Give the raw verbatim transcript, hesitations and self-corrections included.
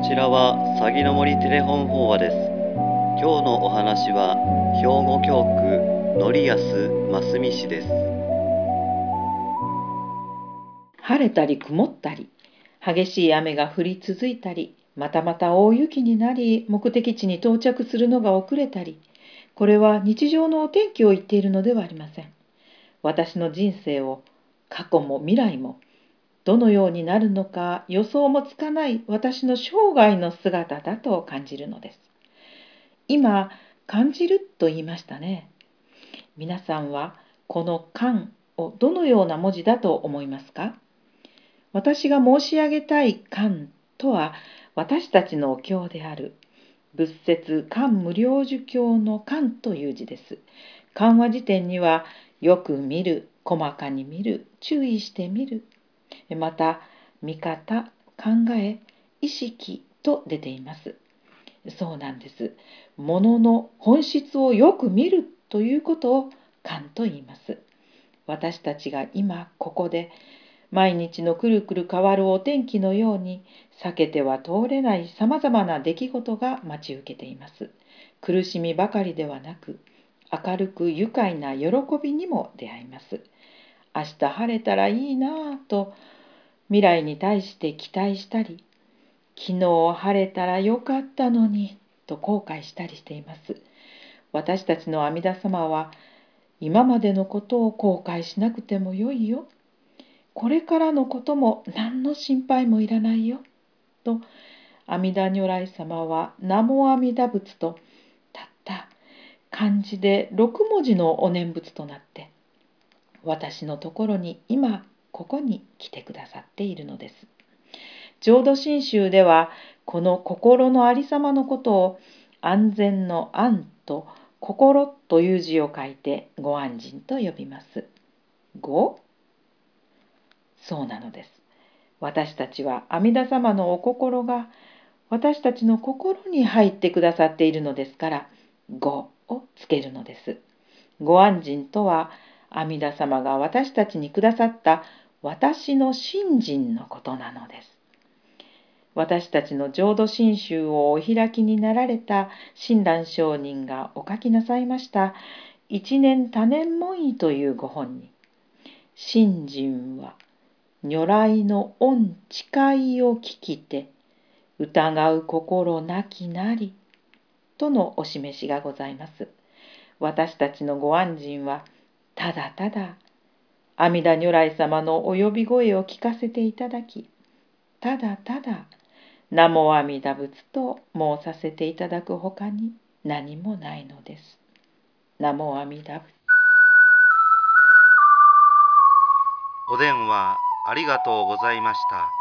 ちらはさぎの森テレフォン法話です。今日のお話は兵庫教区典安真澄市です。 晴れたり曇ったり、激しい雨が降り続いたり、またまた大雪になり、目的地に到着するのが遅れたり、これは日常のお天気を言っているのではありません。私の人生を、過去も未来も、どのようになるのか予想もつかない私の生涯の姿だと感じるのです。今、感じると言いましたね。皆さんはこの感をどのような文字だと思いますか？私が申し上げたい観とは、私たちのお経である仏説観無量寿経の観という字です。観話辞典には、よく見る、細かに見る、注意して見る、また見方、考え、意識と出ています。そうなんです。ものの本質をよく見るということを観と言います。私たちが今ここで毎日のくるくる変わるお天気のように、避けては通れないさまざまな出来事が待ち受けています。苦しみばかりではなく、明るく愉快な喜びにも出会います。明日晴れたらいいなぁと未来に対して期待したり、昨日晴れたらよかったのにと後悔したりしています。私たちの阿弥陀様は、今までのことを後悔しなくてもよいよ、これからのことも何の心配もいらないよと、阿弥陀如来様は南無阿弥陀仏とたった漢字でろく文字のお念仏となって、私のところに今ここに来てくださっているのです。浄土真宗では、この心のありさまのことを安全の安と心という字を書いてご安心と呼びます。ご？そうなのです。私たちは阿弥陀様のお心が私たちの心に入ってくださっているのですから、ごをつけるのです。ご安心とは、阿弥陀様が私たちにくださった私の信心のことなのです。私たちの浄土真宗をお開きになられた親鸞上人がお書きなさいました一年多年文意というご本に、信心は如来の御誓いを聞きて疑う心なきなりとのお示しがございます。私たちのご安心は、ただただ阿弥陀如来様のお呼び声を聞かせていただき、ただただ南無阿弥陀仏と申させていただくほかに何もないのです。南無阿弥陀仏。 お電話ありがとうございました。